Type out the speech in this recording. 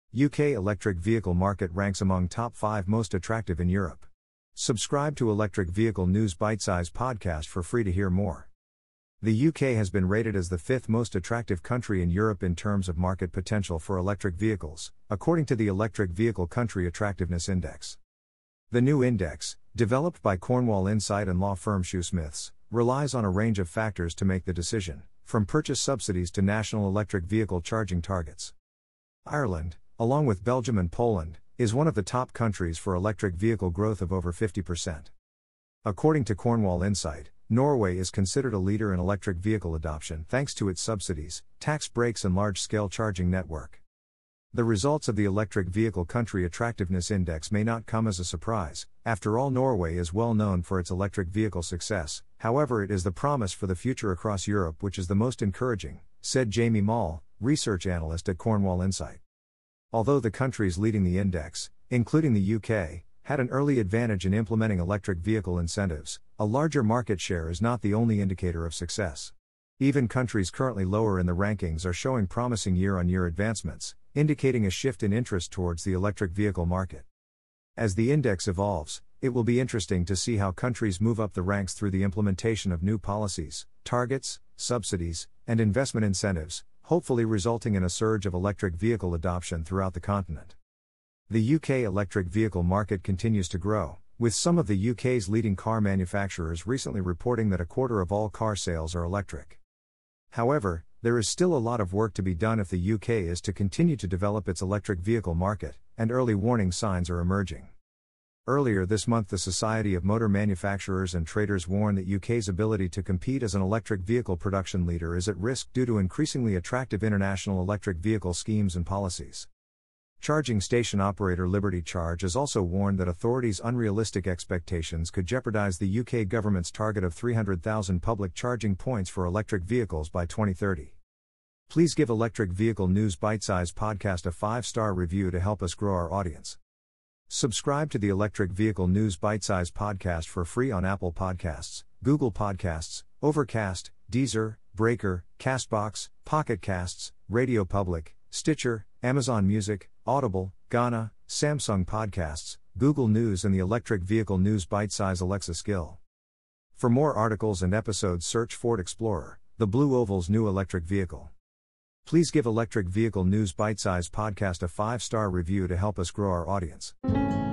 UK electric vehicle market ranks among top 5 most attractive in Europe. Subscribe to Electric Vehicle News Bite-Size Podcast for free to hear more. The UK has been rated as the 5th most attractive country in Europe in terms of market potential for electric vehicles, according to the Electric Vehicle Country Attractiveness Index. The new index, developed by Cornwall Insight and law firm Shoesmiths, relies on a range of factors to make the decision, from purchase subsidies to national electric vehicle charging targets. Ireland, along with Belgium and Poland, is one of the top countries for electric vehicle growth of over 50%. According to Cornwall Insight, Norway is considered a leader in electric vehicle adoption thanks to its subsidies, tax breaks and large-scale charging network. The results of the Electric Vehicle Country Attractiveness Index may not come as a surprise. After all, Norway is well known for its electric vehicle success. However, it is the promise for the future across Europe which is the most encouraging, said Jamie Mall, research analyst at Cornwall Insight. Although the countries leading the index, including the UK, had an early advantage in implementing electric vehicle incentives, a larger market share is not the only indicator of success. Even countries currently lower in the rankings are showing promising year-on-year advancements, indicating a shift in interest towards the electric vehicle market. As the index evolves, it will be interesting to see how countries move up the ranks through the implementation of new policies, targets, subsidies, and investment incentives, hopefully resulting in a surge of electric vehicle adoption throughout the continent. The UK electric vehicle market continues to grow, with some of the UK's leading car manufacturers recently reporting that a quarter of all car sales are electric. However, there is still a lot of work to be done if the UK is to continue to develop its electric vehicle market, and early warning signs are emerging. Earlier this month, the Society of Motor Manufacturers and Traders warned that UK's ability to compete as an electric vehicle production leader is at risk due to increasingly attractive international electric vehicle schemes and policies. Charging station operator Liberty Charge has also warned that authorities' unrealistic expectations could jeopardise the UK government's target of 300,000 public charging points for electric vehicles by 2030. Please give Electric Vehicle News Bite-Size Podcast a 5-star review to help us grow our audience. Subscribe to the Electric Vehicle News Bite-Size Podcast for free on Apple Podcasts, Google Podcasts, Overcast, Deezer, Breaker, Castbox, Pocket Casts, Radio Public, Stitcher, Amazon Music, Audible, Gaana, Samsung Podcasts, Google News and the Electric Vehicle News Bite-Size Alexa skill. For more articles and episodes, search Ford Explorer, the Blue Oval's new electric vehicle. Please give Electric Vehicle News Bite-Size Podcast a 5-star review to help us grow our audience.